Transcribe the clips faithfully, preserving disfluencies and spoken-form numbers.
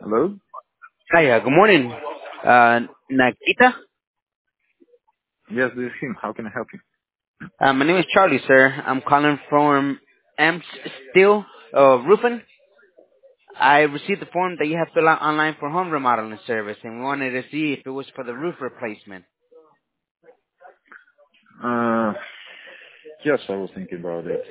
Hello? Hi, uh, good morning. Uh, Nakita? Yes, this is him. How can I help you? Uh, my name is Charlie, sir. I'm calling from M Steel uh, Roofing. I received the form that you have filled out online for home remodeling service, and we wanted to see if it was for the roof replacement. Uh, yes, I was thinking about it.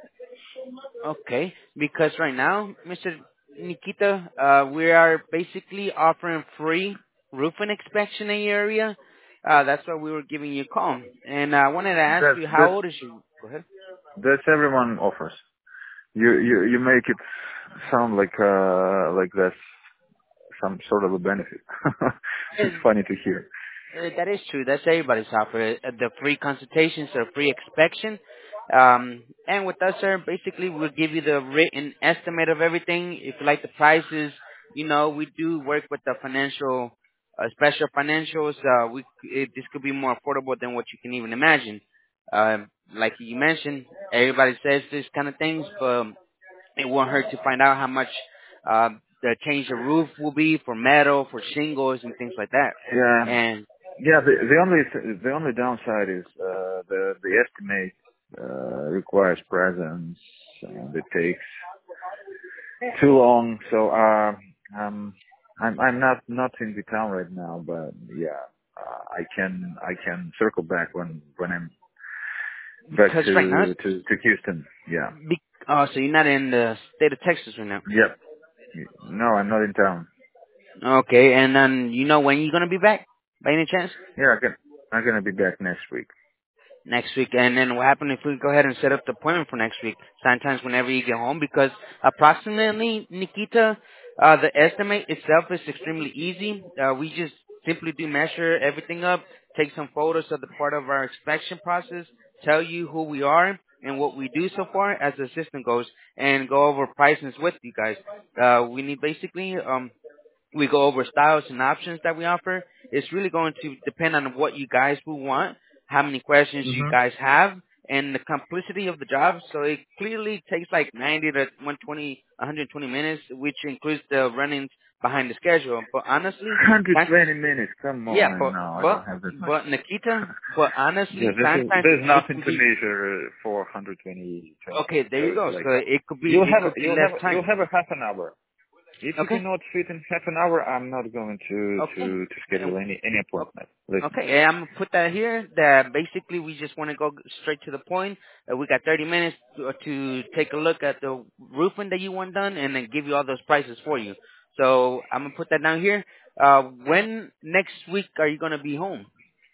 Okay, because right now, Mister Nikita, uh, we are basically offering free roofing inspection in your area. Uh, that's why we were giving you a call. And I wanted to ask That's you, how that's old is you? Go that's everyone offers. You you you make it sound like uh like that's some sort of a benefit. It's ahead. funny to hear. Uh, that is true. That's everybody's offer. Uh, The free consultations or free inspection. Um, and with us, sir, basically we'll give you the written estimate of everything. If you like the prices, you know, we do work with the financial, uh, special financials. Uh, we, it, this could be more affordable than what you can even imagine. Um, like you mentioned, everybody says this kind of things, but it won't hurt to find out how much uh, the change of roof will be for metal, for shingles, and things like that. Yeah, And yeah. The the only the only downside is uh the the estimate uh requires presence and it takes too long. So uh, um, I'm I'm not not in the town right now, but yeah, uh, I can I can circle back when when I'm back because right now, to to to Houston. Yeah. be, oh, so you're not in the state of Texas right now. Yep. No, I'm not in town. Okay, and then you know when you're gonna be back, by any chance? Yeah, I can, I'm gonna be back next week. Next week. And then what happened if we go ahead and set up the appointment for next week? Sometimes whenever you get home, because approximately, Nikita, uh, the estimate itself is extremely easy. Uh, we just simply do measure everything up, take some photos of the part of our inspection process, tell you who we are and what we do so far as the system goes, and go over prices with you guys. Uh, we need basically, um, we go over styles and options that we offer. It's really going to depend on what you guys will want, how many questions you Mhm. guys have, and the complexity of the job. So it clearly takes like ninety to one twenty, one hundred twenty minutes, which includes the runnings behind the schedule. But honestly, chances, one hundred twenty minutes. Come yeah, on, but, no, I don't but, have that much. but Nikita, but Yeah, honestly, this is sometimes there's it nothing can to be, measure uh, for one hundred twenty okay, minutes. there So you it's go. like So it could be, you'll it have could be you'll less have you'll time. have a half an hour. If you Okay? cannot fit in half an hour, I'm not going to Okay. to to schedule any any O- appointment. Listen, Okay, and I'm gonna put that here. That basically we just want to go straight to the point. Uh, we got thirty minutes to, to take a look at the roofing that you want done, and then give you all those prices for you. So I'm gonna put that down here. Uh, when next week are you gonna be home?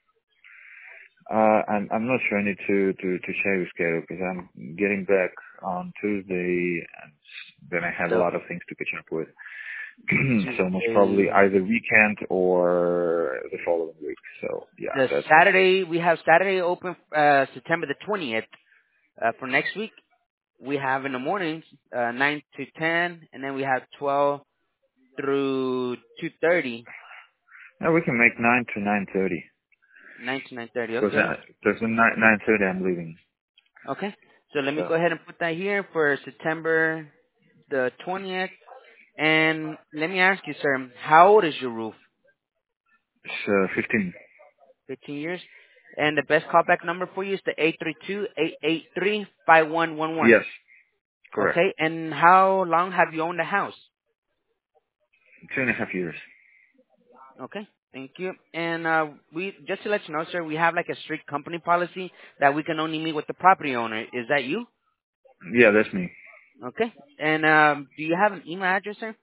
uh, I'm I'm not sure I need to to to share your schedule because I'm getting back on Tuesday, and then I have a The lot of things to catch up with. So most probably Tuesday, either weekend or the following week. So yeah, the that's Saturday. We have Saturday open, uh, September the twentieth, uh, for next week. We have in the mornings, uh, nine to ten, and then we have twelve through two thirty. yeah, we can make nine to nine thirty nine to nine thirty. because Okay. because nine nine thirty I'm leaving. Okay. So let me So go ahead and put that here for September the twentieth. And let me ask you, sir, how old is your roof? it's uh, fifteen. fifteen years. And the best callback number for you is the eight three two, eight eight three, five one one one. Yes, correct. Okay. And how long have you owned the house? Two and a half years. Okay. Thank you. And uh, we just to let you know, sir, we have like a strict company policy that we can only meet with the property owner. Is that you? Yeah, that's me. Okay. And um, do you have an email address, sir?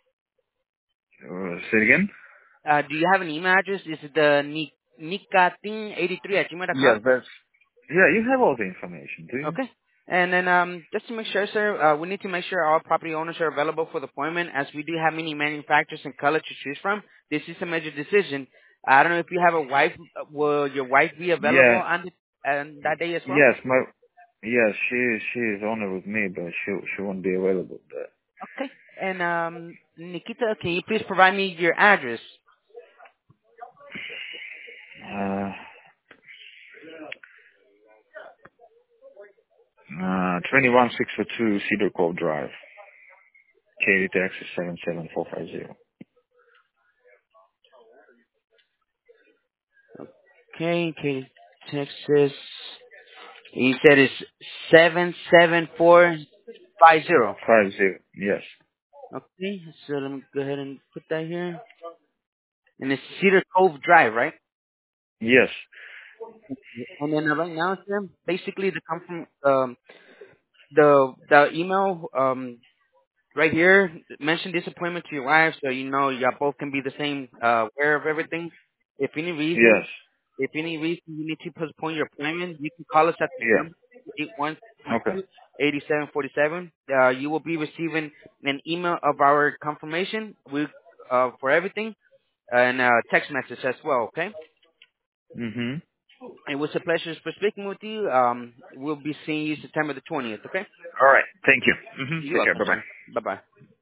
Uh, say it again. Uh, do you have an email address? Is it the Ni- nikating eighty-three at gmail dot Yes, com? that's yeah. You have all the information, do you? Okay. And then um, just to make sure, sir, uh, we need to make sure all property owners are available for the appointment, as we do have many manufacturers and color to choose from. This is a major decision. I don't know if you have a wife. uh, Will your wife be available Yeah. on, the, on that day as well? Yes, my yes. She she is on it with me, but she she won't be available. But Okay. And um, Nikita, can you please provide me your address? uh, uh, twenty-one six oh two Cedar Cove Drive, Katy, Texas seven seven four five zero. Okay, Katy, Texas. You said it's seven seven four five zero. Five zero. Yes. Okay, so let me go ahead and put that here. And it's Cedar Cove Drive, right? Yes. And then uh, right now, sir, basically the come from um, the the email um, right here mention this appointment to your wife, so you know y'all both can be the same uh, aware of everything. If any reason, Yes. if any reason you need to postpone your appointment, you can call us at the number Yeah. eight one Okay. two eighty seven forty seven. Uh, you will be receiving an email of our confirmation with uh, for everything and a text message as well. Okay. Mhm. It was a pleasure for speaking with you. Um, we'll be seeing you September the twentieth. Okay. All right. Thank you. Mhm. You're Take care. welcome, Bye bye. sir. Bye bye.